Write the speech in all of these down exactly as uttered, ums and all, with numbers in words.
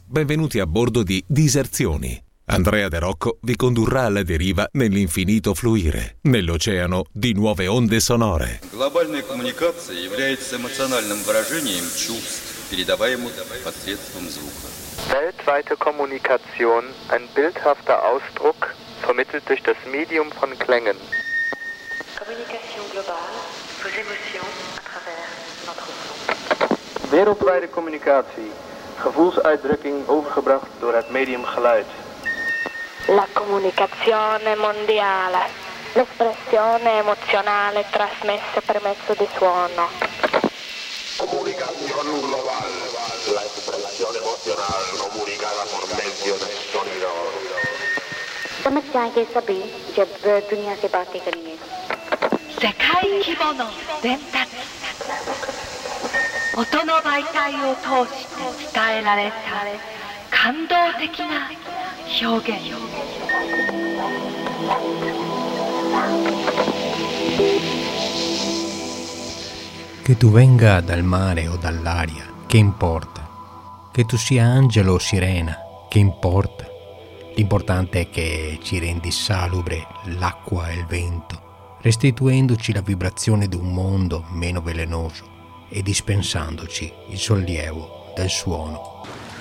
benvenuti a bordo di Diserzioni. Andrea De Rocco vi condurrà alla deriva nell'infinito fluire, nell'oceano di nuove onde sonore. Глобальная коммуникация является эмоциональным выражением чувств, передаваемых посредством звука. Weltweite Kommunikation, ein bildhafter Ausdruck, vermittelt durch das Medium von Klängen. Communication globale, vos émotions à travers notre son. Wereldwijde communicatie, gevoelsuitdrukking overgebracht door het medium geluid. La comunicazione mondiale, l'espressione emozionale trasmessa per mezzo di suono. Comunicación global, la expresión emocional comunicada por medio del sonido. समझ जाएंगे सभी जब दुनिया से बातें करेंगे. 世界規模の伝達、音の媒体を通して伝えられた感動的な表現。 Che tu venga dal mare o dall'aria, che importa? Che tu sia angelo o sirena, che importa? L'importante è che ci rendi salubre l'acqua e il vento, restituendoci la vibrazione di un mondo meno velenoso e dispensandoci il sollievo del suono.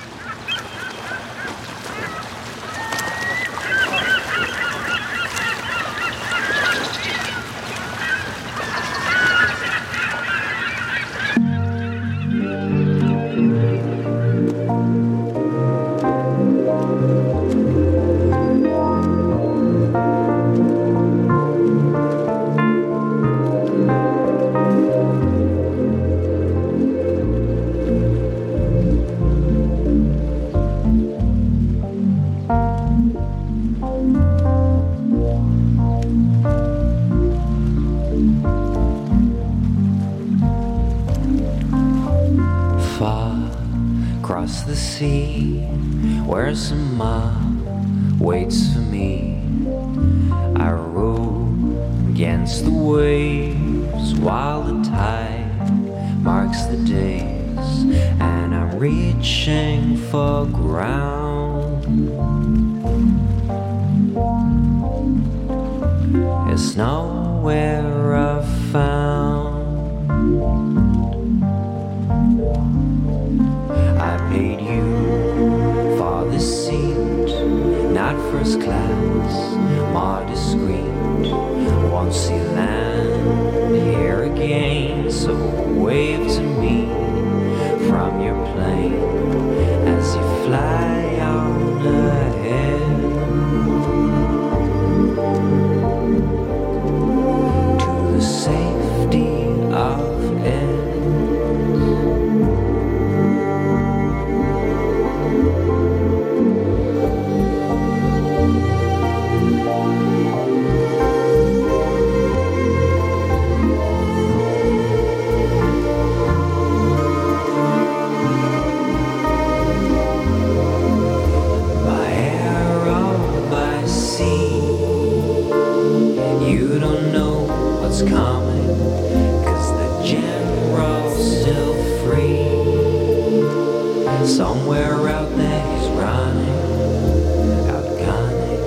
Across the sea, where some mom waits for me, I row against the waves while the tide marks the days, and I'm reaching for ground. It's nowhere I've found. I paid you for the seat, not first class, more discreet. Won't see land here again, so wave to me from your plane as you fly on ahead to the safety of it. Somewhere out there he's running, out gunning.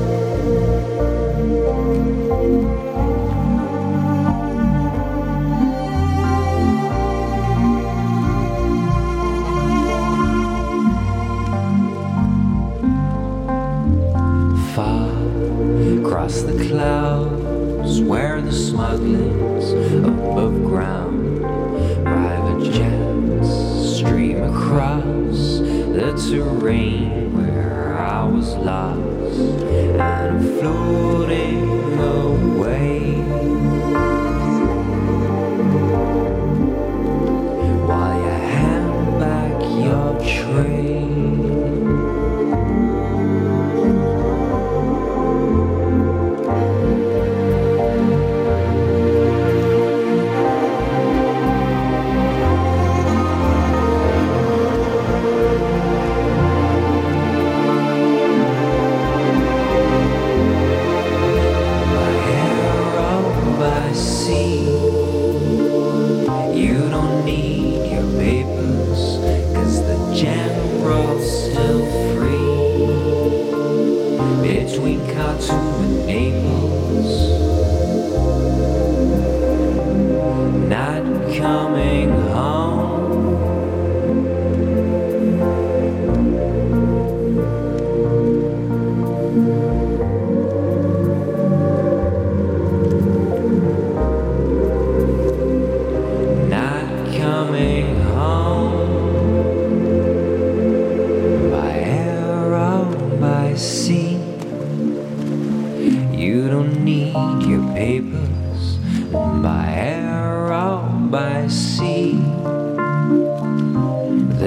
Far across the clouds where the smugglers above ground, private jets stream across the terrain where I was lost, and I'm floating away while you hand back your tray.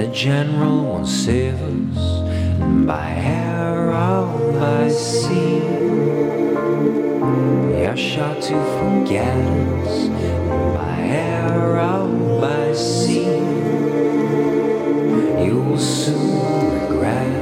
the general won't save us by air or by sea. We are shot to forget us by air or by sea. You will soon regret.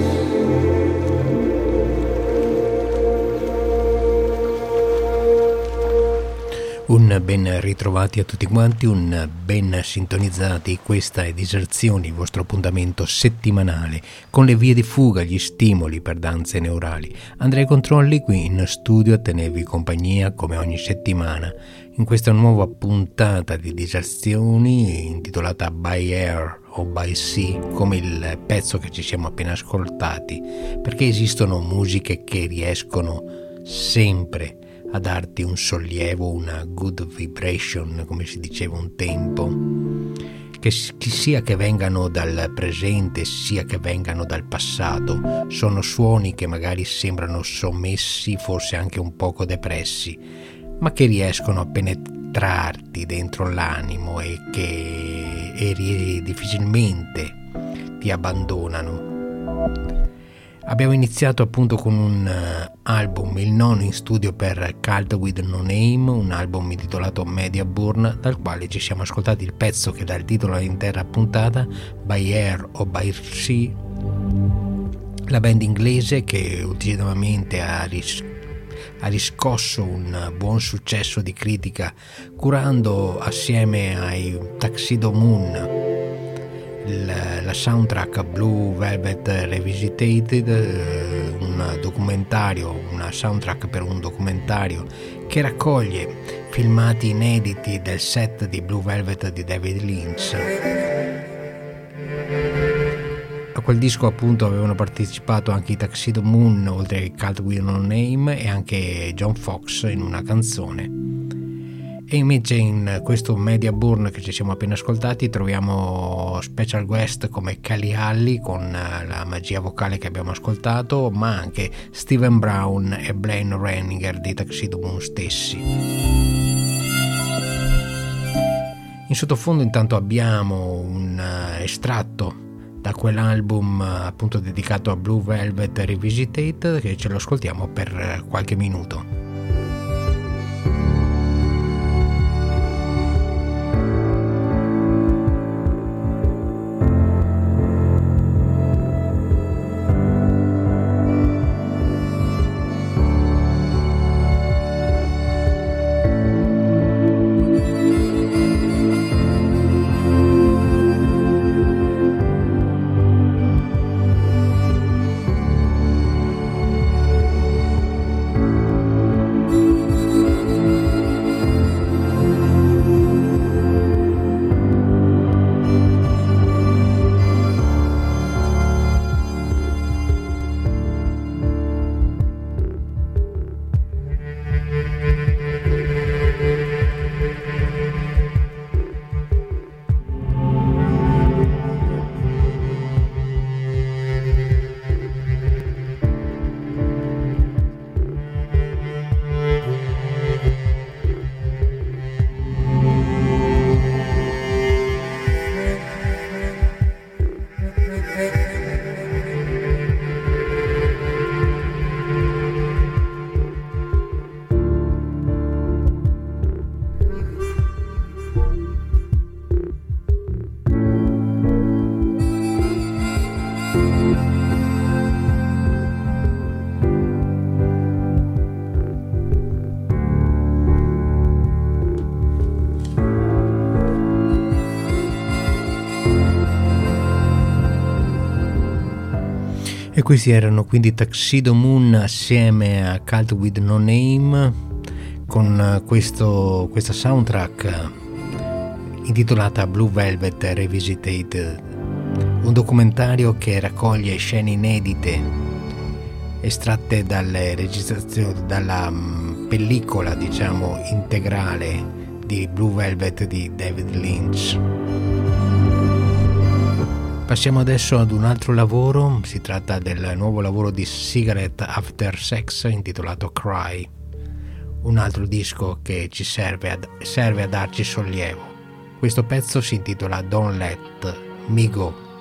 Un ben ritrovati a tutti quanti, un ben sintonizzati. Questa è Diserzioni, il vostro appuntamento settimanale con le vie di fuga, gli stimoli per danze neurali. Andrea Controlli qui in studio a tenervi compagnia come ogni settimana in questa nuova puntata di Diserzioni intitolata By Air o By Sea, come il pezzo che ci siamo appena ascoltati, perché esistono musiche che riescono sempre a darti un sollievo, una good vibration, come si diceva un tempo, che sia che vengano dal presente sia che vengano dal passato. Sono suoni che magari sembrano sommessi, forse anche un poco depressi, ma che riescono a penetrarti dentro l'animo e che e difficilmente ti abbandonano. Abbiamo iniziato appunto con un uh, album, il nono in studio per Cult with No Name, un album intitolato Mediaburn, dal quale ci siamo ascoltati il pezzo che dà il titolo all'intera puntata, By Air o By Sea, la band inglese che ultimamente ha, ris- ha riscosso un buon successo di critica curando assieme ai Tuxedo Moon la soundtrack Blue Velvet Revisited, un documentario, una soundtrack per un documentario che raccoglie filmati inediti del set di Blue Velvet di David Lynch. A quel disco appunto avevano partecipato anche i Tuxedo Moon, oltre ai Cult with No Name, e anche John Fox in una canzone. E invece in questo Mediaburn che ci siamo appena ascoltati troviamo special guest come Kelly Halley con la magia vocale che abbiamo ascoltato, ma anche Steven Brown e Blaine Renninger dei Tuxedo Moon stessi. In sottofondo intanto abbiamo un estratto da quell'album appunto dedicato a Blue Velvet Revisited, che ce lo ascoltiamo per qualche minuto. E questi erano quindi Tuxedo Moon assieme a Cult with No Name con questo, questa soundtrack intitolata Blue Velvet Revisited, un documentario che raccoglie scene inedite estratte dalle registrazioni, dalla pellicola diciamo integrale di Blue Velvet di David Lynch. Passiamo adesso ad un altro lavoro, si tratta del nuovo lavoro di Cigarette After Sex intitolato Cry, un altro disco che ci serve a, serve a darci sollievo. Questo pezzo si intitola Don't Let Me Go.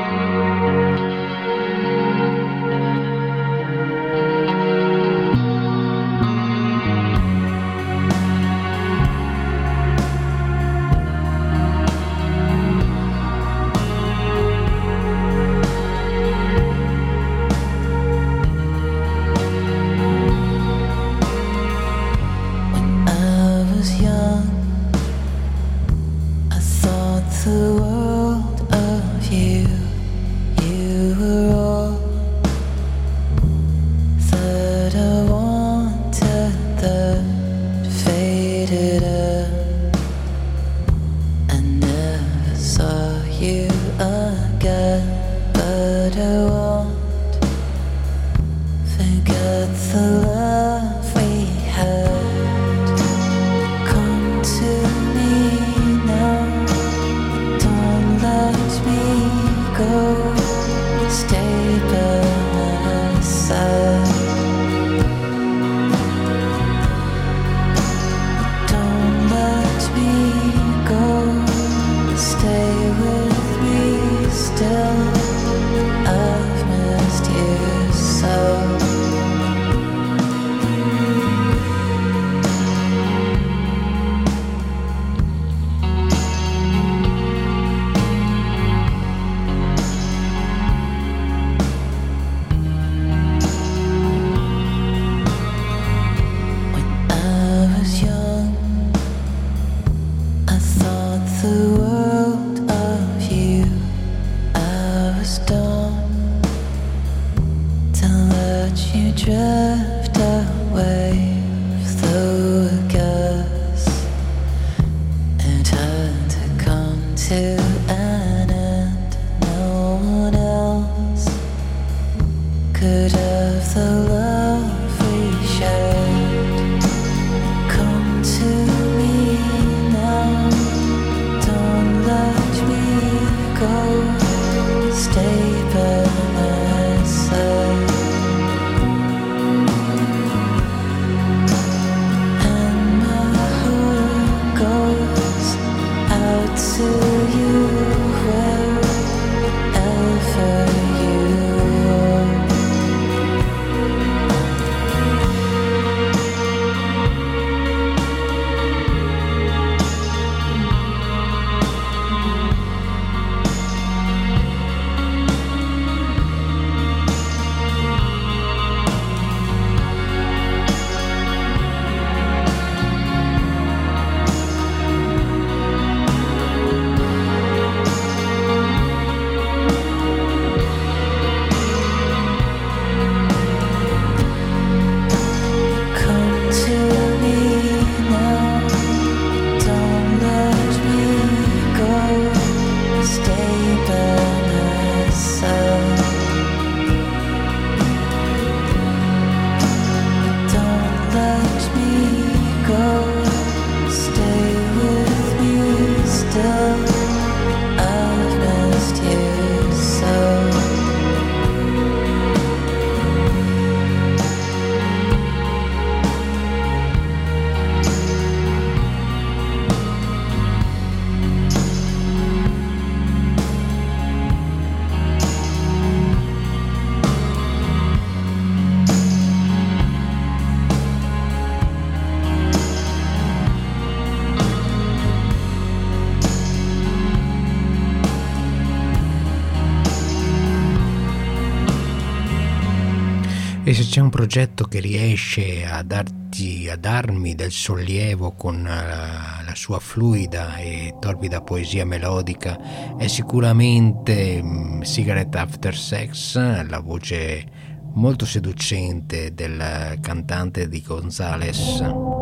E se c'è un progetto che riesce a darti, a darmi del sollievo con la, la sua fluida e torbida poesia melodica, è sicuramente um, Cigarette After Sex, la voce molto seducente del cantante di Gonzales.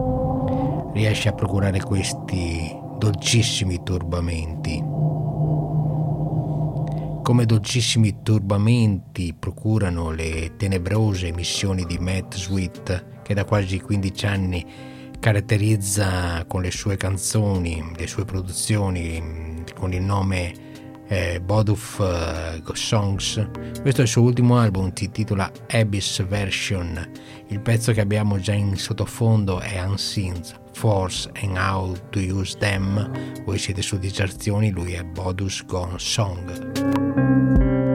Riesce a procurare questi dolcissimi turbamenti. Come dolcissimi turbamenti procurano le tenebrose emissioni di Matt Sweet, che da quasi quindici anni caratterizza con le sue canzoni, le sue produzioni con il nome eh, Bodoof uh, Songs. Questo è il suo ultimo album, si intitola Abyss Version. Il pezzo che abbiamo già in sottofondo è Unseen, Force and How to Use Them. Voi siete su Diserzioni, lui è Bodoof Gone Song.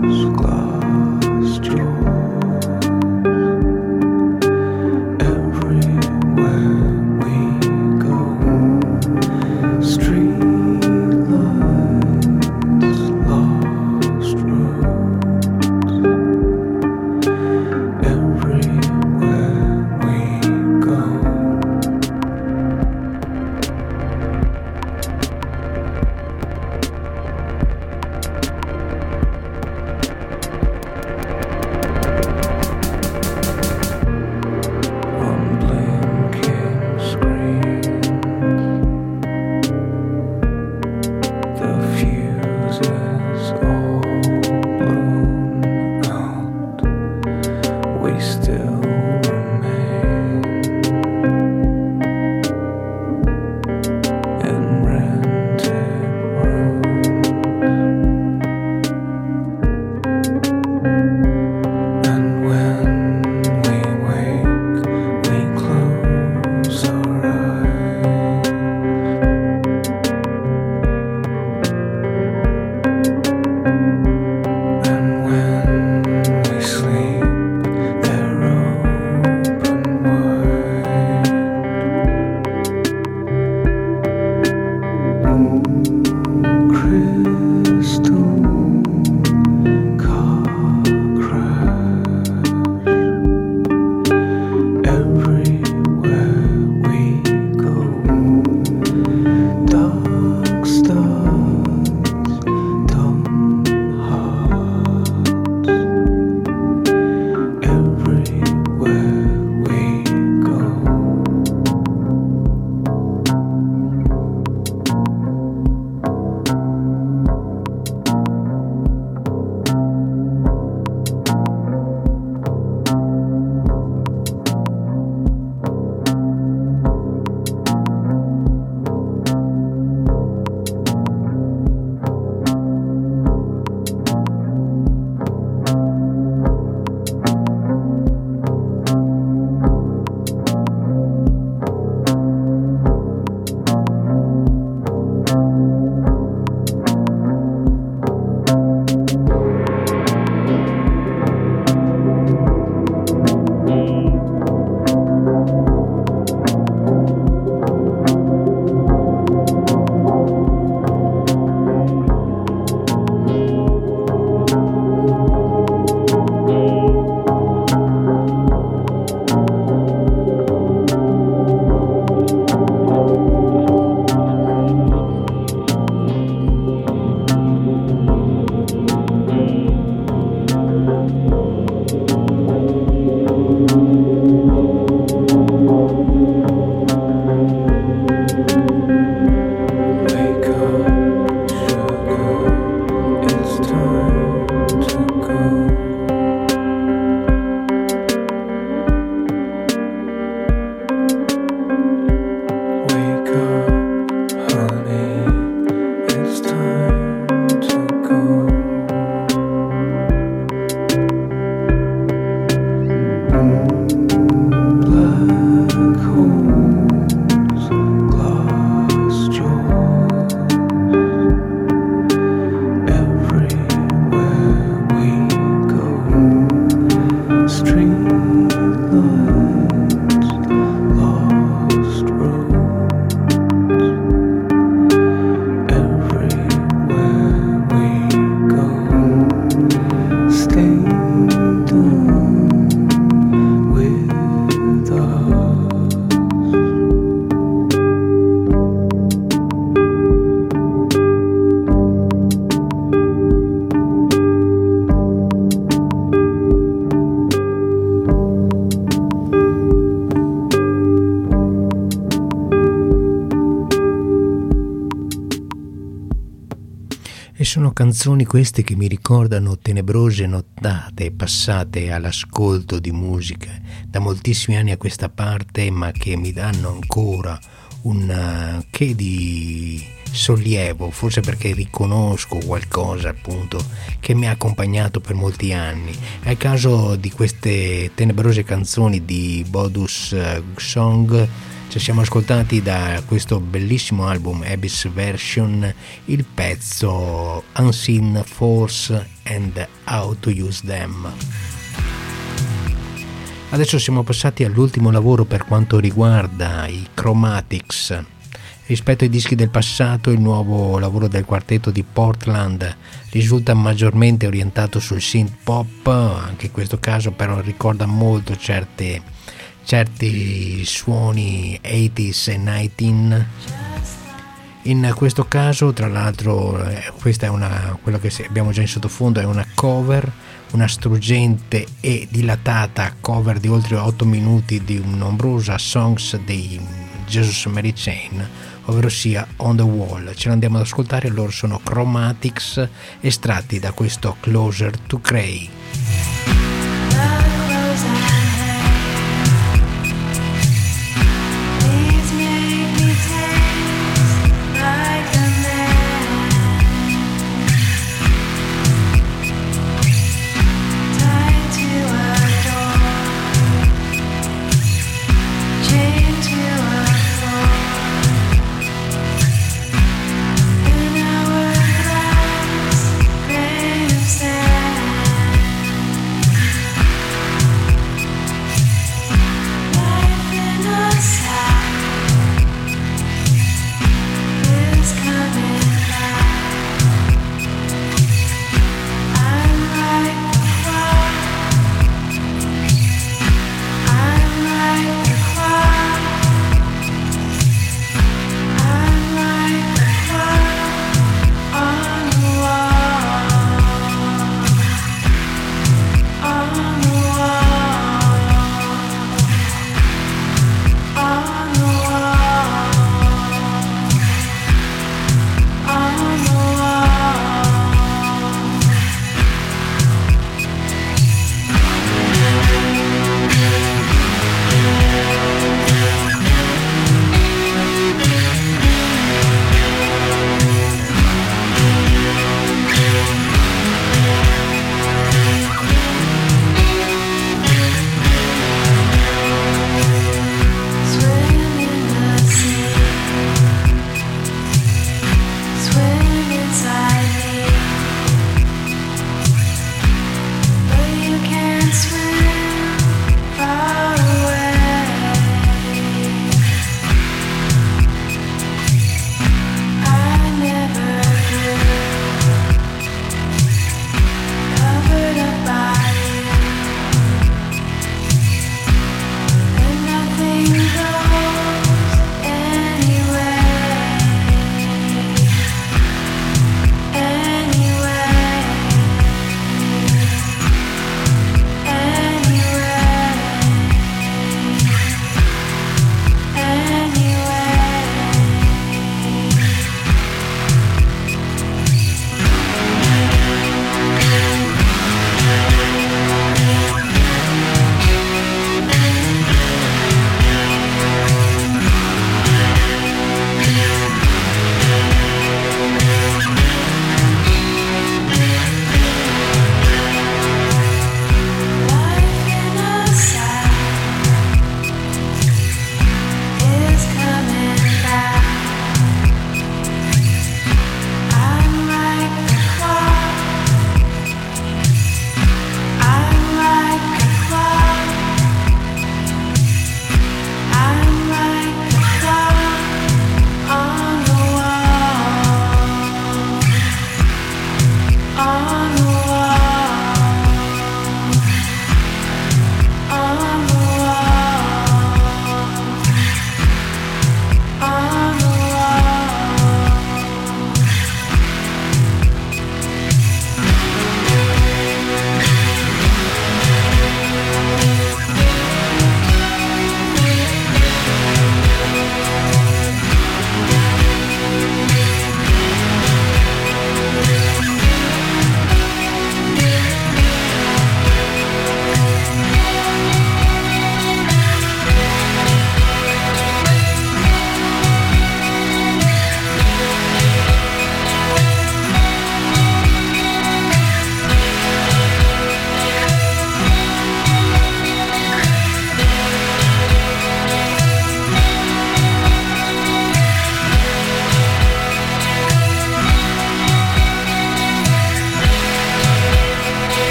E sono canzoni queste che mi ricordano tenebrose nottate passate all'ascolto di musica da moltissimi anni a questa parte, ma che mi danno ancora un che di sollievo, forse perché riconosco qualcosa appunto che mi ha accompagnato per molti anni. È il caso di queste tenebrose canzoni di Bodus Song. Ci siamo ascoltati da questo bellissimo album Abyss Version il pezzo Unseen Force and How to Use Them. Adesso siamo passati all'ultimo lavoro per quanto riguarda i Chromatics. Rispetto ai dischi del passato, il nuovo lavoro del quartetto di Portland risulta maggiormente orientato sul synth pop, anche in questo caso però ricorda molto certe, certi suoni ottanta e novanta. In questo caso, tra l'altro, questa è una, quello che abbiamo già in sottofondo è una cover, una struggente e dilatata cover di oltre otto minuti di un'ombrosa songs dei Jesus Mary Chain, ovvero sia On the Wall. Ce l'andiamo ad ascoltare, loro sono Chromatics, estratti da questo Closer to Cray.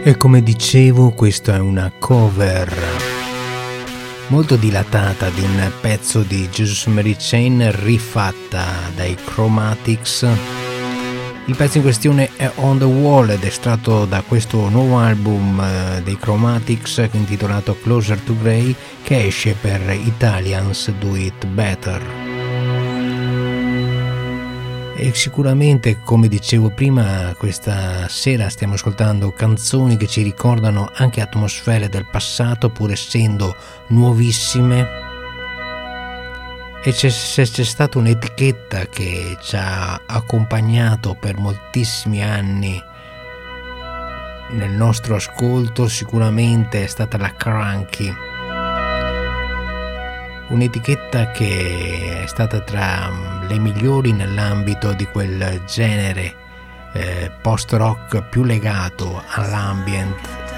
E come dicevo, questa è una cover molto dilatata di un pezzo di Jesus Mary Chain rifatta dai Chromatics. Il pezzo in questione è On the Wall ed è estratto da questo nuovo album dei Chromatics intitolato Closer to Grey, che esce per Italians Do It Better. E sicuramente, come dicevo prima, questa sera stiamo ascoltando canzoni che ci ricordano anche atmosfere del passato, pur essendo nuovissime. E c'è, se c'è stata un'etichetta che ci ha accompagnato per moltissimi anni nel nostro ascolto, sicuramente è stata la Cranky. Un'etichetta che è stata tra le migliori nell'ambito di quel genere eh, post-rock più legato all'ambient,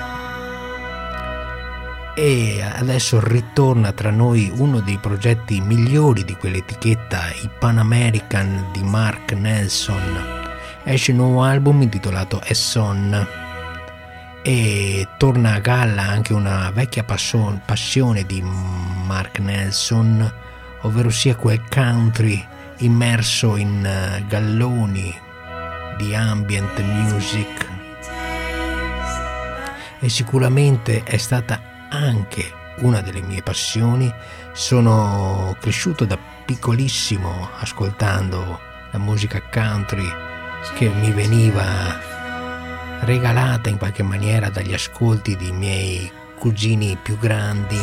e adesso ritorna tra noi uno dei progetti migliori di quell'etichetta, i Pan American di Mark Nelson. Esce un nuovo album intitolato A Son e torna a galla anche una vecchia passion, passione di Mark Nelson, ovvero sia quel country immerso in uh, galloni di ambient music, e sicuramente è stata anche una delle mie passioni. Sono cresciuto da piccolissimo ascoltando la musica country che mi veniva regalata in qualche maniera dagli ascolti dei miei cugini più grandi,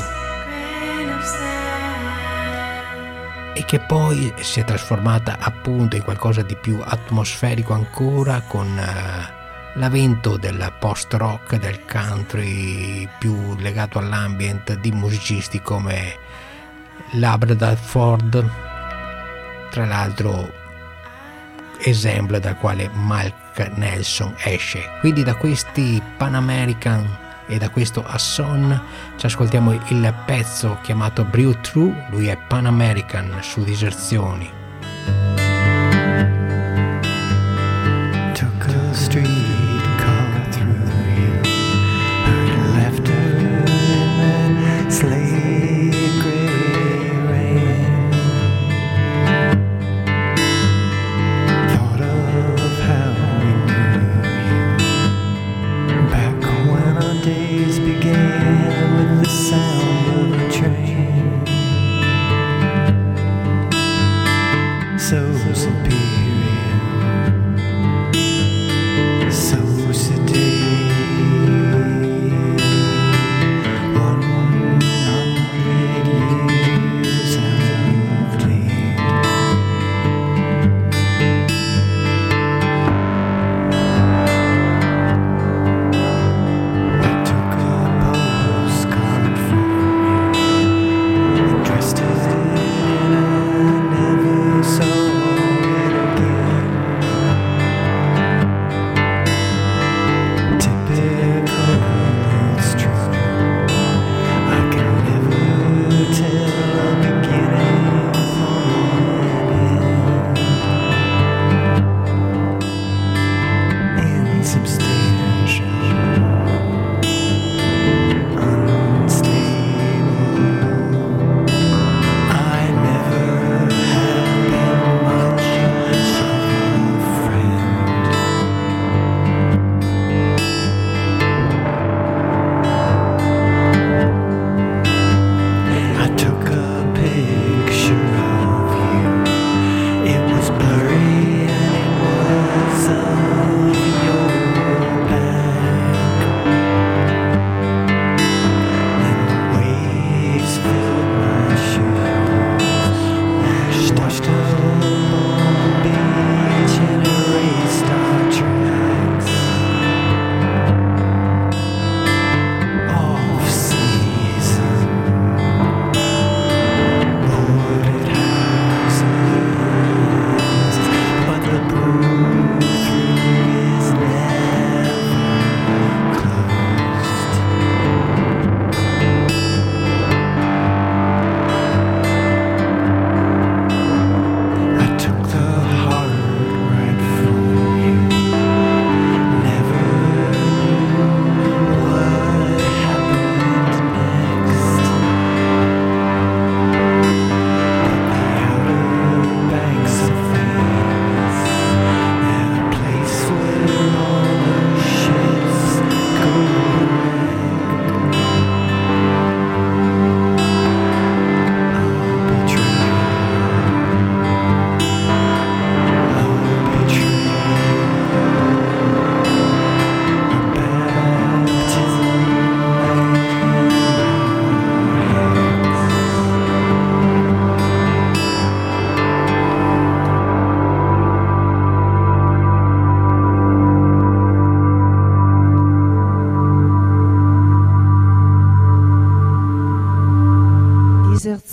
e che poi si è trasformata appunto in qualcosa di più atmosferico ancora, con uh, l'avvento del post-rock, del country più legato all'ambient, di musicisti come Labrador Ford, tra l'altro esempio dal quale Mark Nelson esce. Quindi da questi Pan American e da questo A Son ci ascoltiamo il pezzo chiamato Brew Through. Lui è Pan American su Diserzioni. Took a streetcar through here, heard laughter in that slate gray rain. Thought of how we knew you back when our days began with the sound of a train. So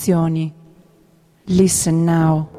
emozioni. Listen now.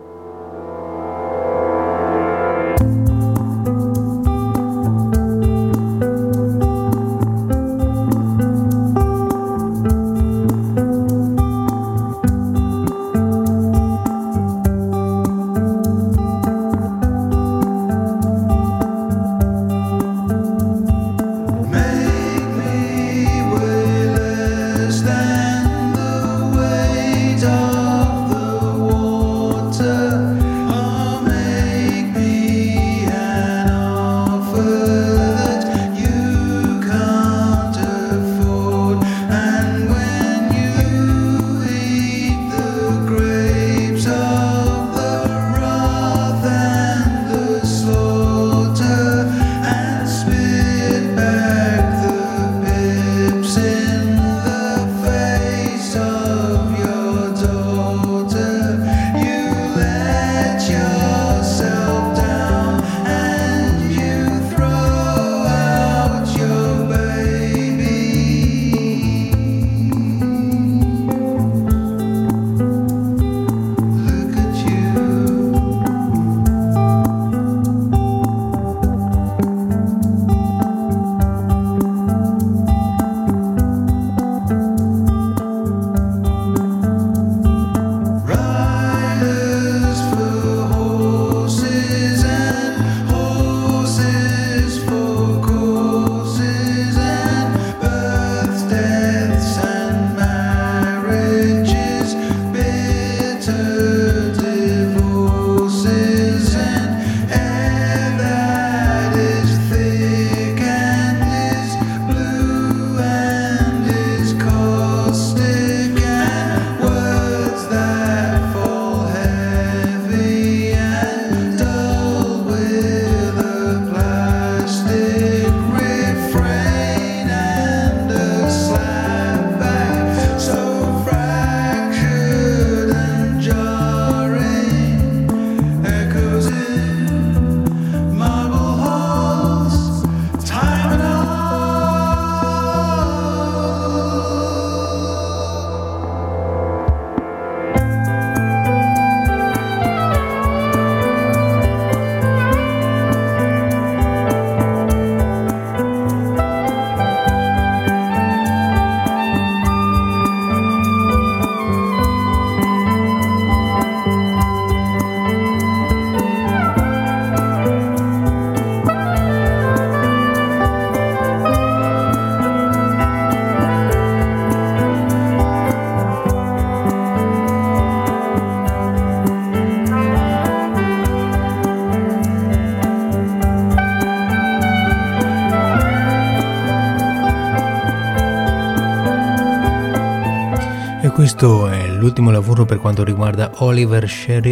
Questo è l'ultimo lavoro per quanto riguarda Oliver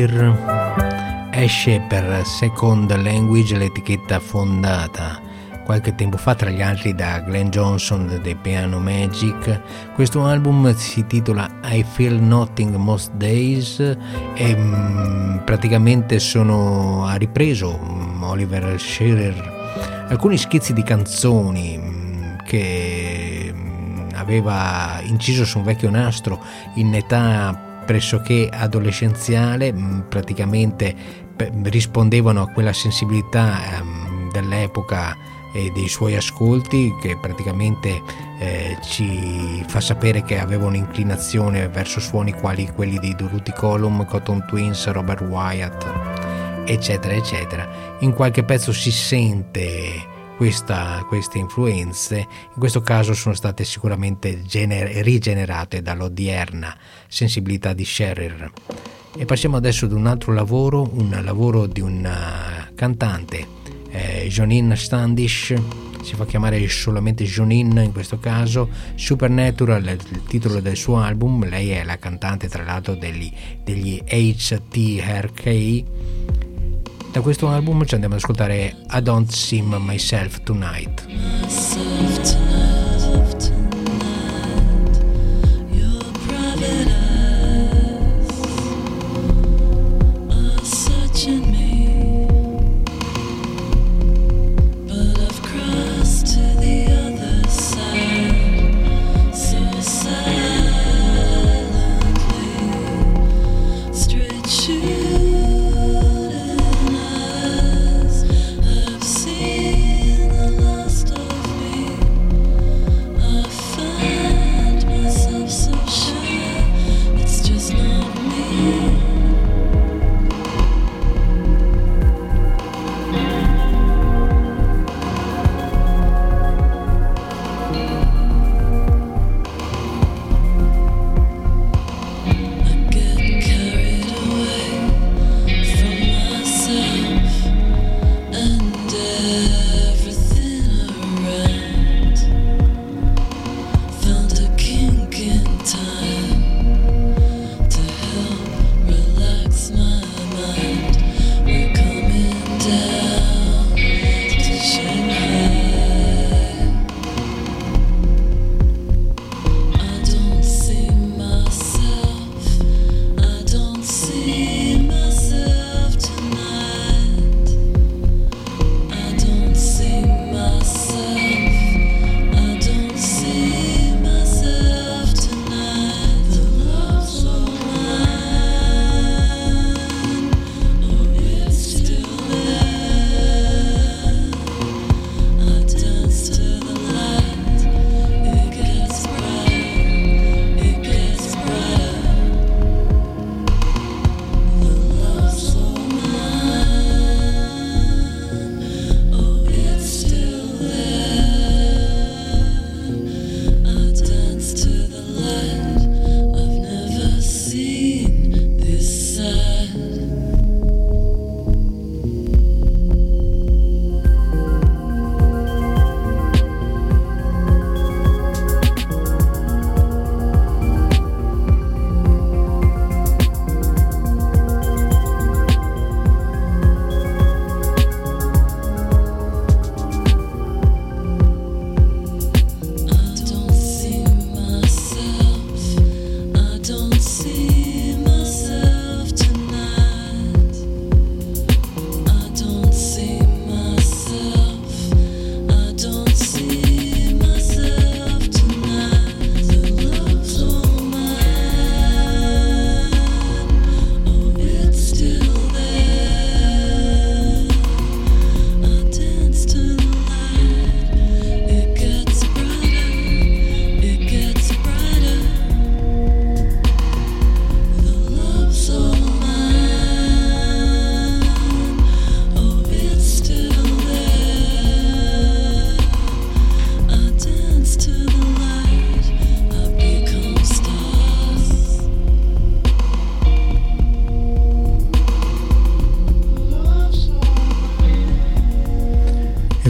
Shearer. Esce per Second Language, l'etichetta fondata qualche tempo fa tra gli altri da Glenn Johnson dei Piano Magic. Questo album si intitola I Feel Nothing Most Days e mh, praticamente sono, ha ripreso mh, Oliver Shearer alcuni schizzi di canzoni mh, che mh, aveva inciso su un vecchio nastro in età pressoché adolescenziale, mh, praticamente p- rispondevano a quella sensibilità mh, dell'epoca e dei suoi ascolti, che praticamente eh, ci fa sapere che aveva un'inclinazione verso suoni quali quelli di Durutti Column, Cotton Twins, Robert Wyatt, eccetera eccetera. In qualche pezzo si sente questa, queste influenze, in questo caso sono state sicuramente gener- rigenerate dall'odierna sensibilità di Shearer. E passiamo adesso ad un altro lavoro, un lavoro di una cantante, eh, Jonine Standish, si fa chiamare solamente Jonine in questo caso. Supernatural è il titolo del suo album, lei è la cantante tra l'altro degli, degli H T R K. Da questo album ci andiamo ad ascoltare I Don't Seem Myself Tonight. So silently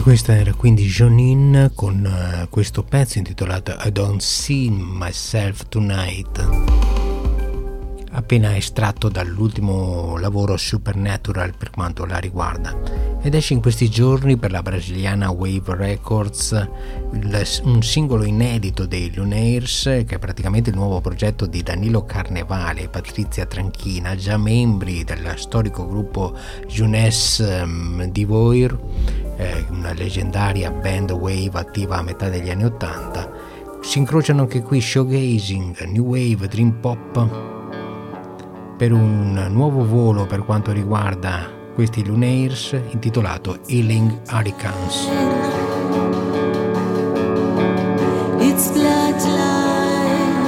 Questa era quindi Jonin con uh, questo pezzo intitolato I Don't See Myself Tonight, appena estratto dall'ultimo lavoro Supernatural per quanto la riguarda, ed esce in questi giorni per la brasiliana Wave Records il, un singolo inedito dei Lunaires, che è praticamente il nuovo progetto di Danilo Carnevale e Patrizia Tranchina, già membri del storico gruppo Jeunesse um, d'Ivoire, eh, una leggendaria band wave attiva a metà degli anni ottanta. Si incrociano anche qui showgazing, new wave, dream pop, per un nuovo volo per quanto riguarda questi Lunaires intitolato Healing Hurricanes. It's bloodline,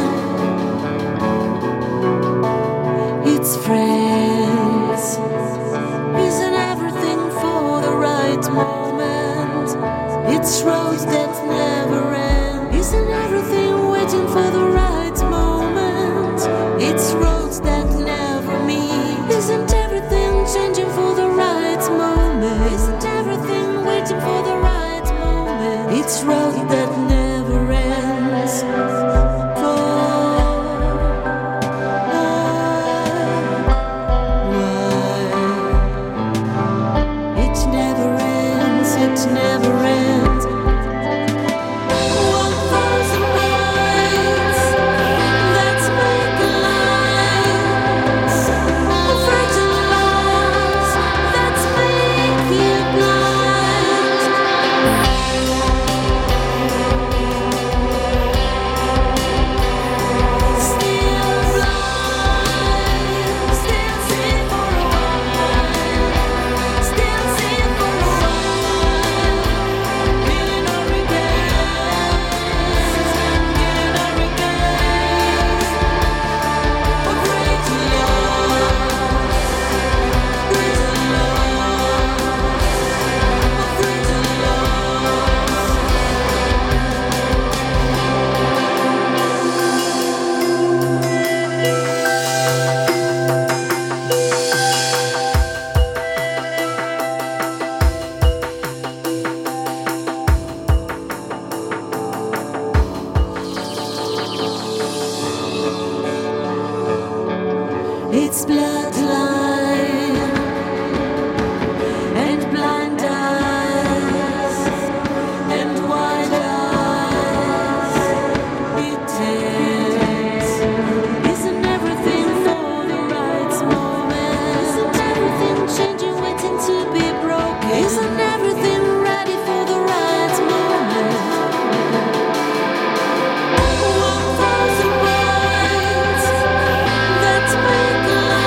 it's friends, isn't everything for the right moment, it's roads that never end, isn't everything waiting for the right moment, it's roads that never meet, isn't everything changing for the right moment, isn't everything waiting for the right moment, it's roads that never ends. It's bloodline and blind eyes and wide eyes. It takes. Isn't everything for the right moment? Isn't everything changing, waiting to be broken? Isn't everything ready for the right moment? One thousand words that make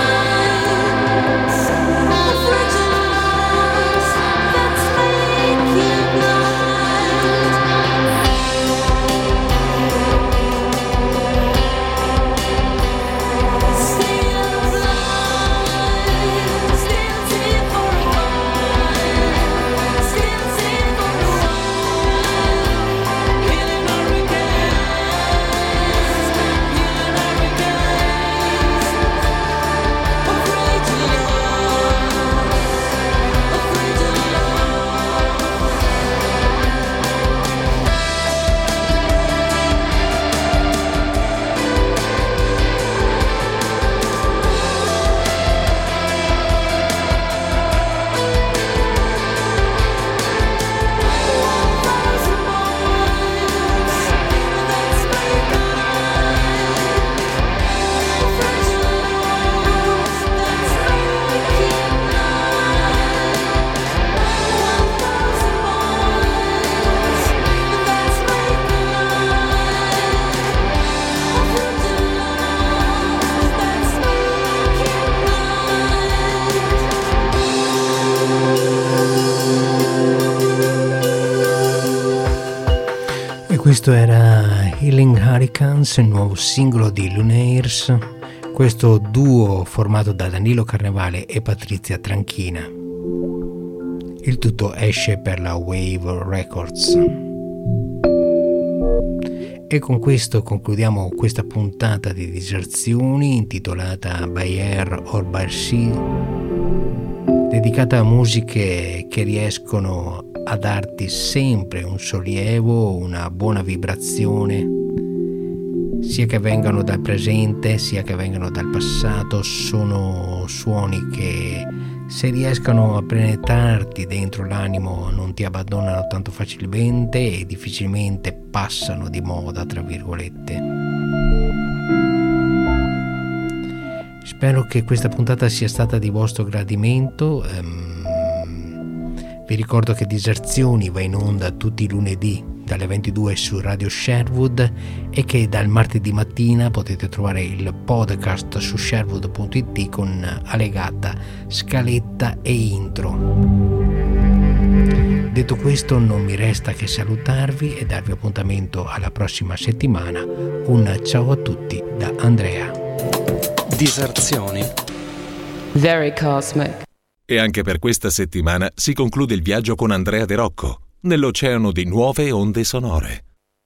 Questo era Healing Hurricanes, il nuovo singolo di Lunaires, questo duo formato da Danilo Carnevale e Patrizia Tranchina. Il tutto esce per la Wave Records. E con questo concludiamo questa puntata di Diserzioni intitolata By Air or By Sea, dedicata a musiche che riescono a darti sempre un sollievo, una buona vibrazione, sia che vengano dal presente sia che vengano dal passato. Sono suoni che, se riescano a penetrarti dentro l'animo, non ti abbandonano tanto facilmente e difficilmente passano di moda, tra virgolette. Spero che questa puntata sia stata di vostro gradimento. Um, vi ricordo che Diserzioni va in onda tutti i lunedì dalle ventidue su Radio Sherwood e che dal martedì mattina potete trovare il podcast su sherwood punto it con allegata scaletta e intro. Detto questo, non mi resta che salutarvi e darvi appuntamento alla prossima settimana. Un ciao a tutti da Andrea. Diserzioni. Very cosmic. E anche per questa settimana si conclude il viaggio con Andrea De Rocco nell'oceano di nuove onde sonore.